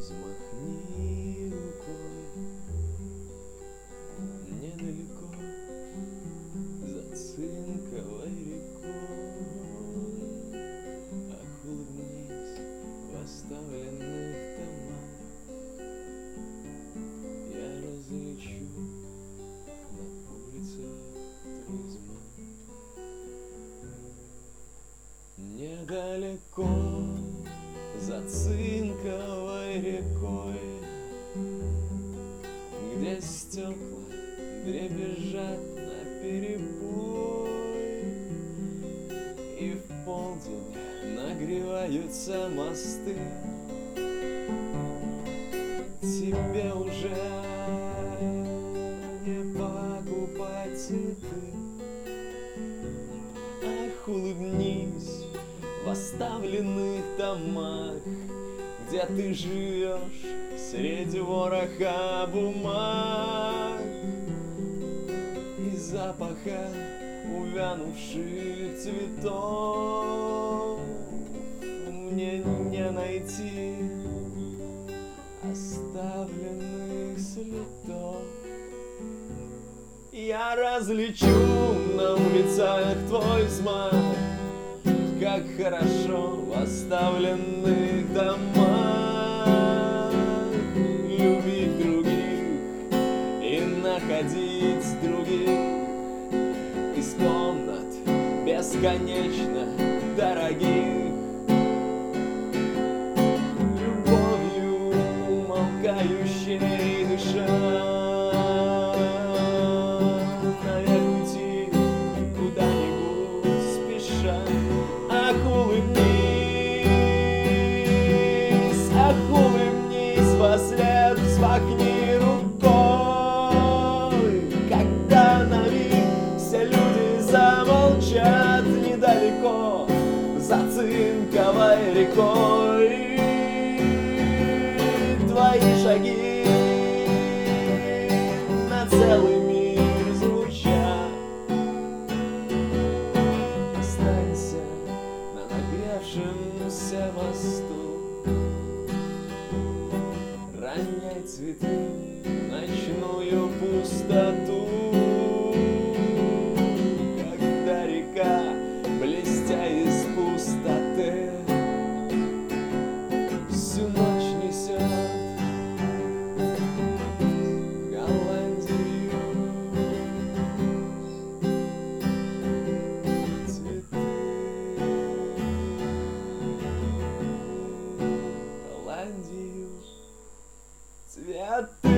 Взмахни рукой, недалеко за цинковой рекой, улыбнись в оставленных томах. Я различу на улицах твой взмах. Недалеко за цинковой рекой, где стекла дребезжат наперебой, и в полдень нагреваются мосты. Тебе уже не покупать цветы. Ах, улыбнись в оставленных домах, где ты живешь среди вороха бумаг и запаха увянувших цветов. Мне не найти оставленных следов. Я различу на улицах твой взмах, как хорошо в оставленных домах любить других и находить других из комнат бесконечно дорогих. Любовью умолкающей дыша, наверх идти куда-нибудь спеша. Ах, улыбнись вослед, взмахни рукой, когда на миг все люди замолчат недалеко за цинковой рекой. Твои шаги на целый мир звучат. Останься на нагревшемся мосту, роняй цветы в ночную пустоту, когда река, блестя из пустоты, всю ночь несет в Голландию цветы. Голландию цветы.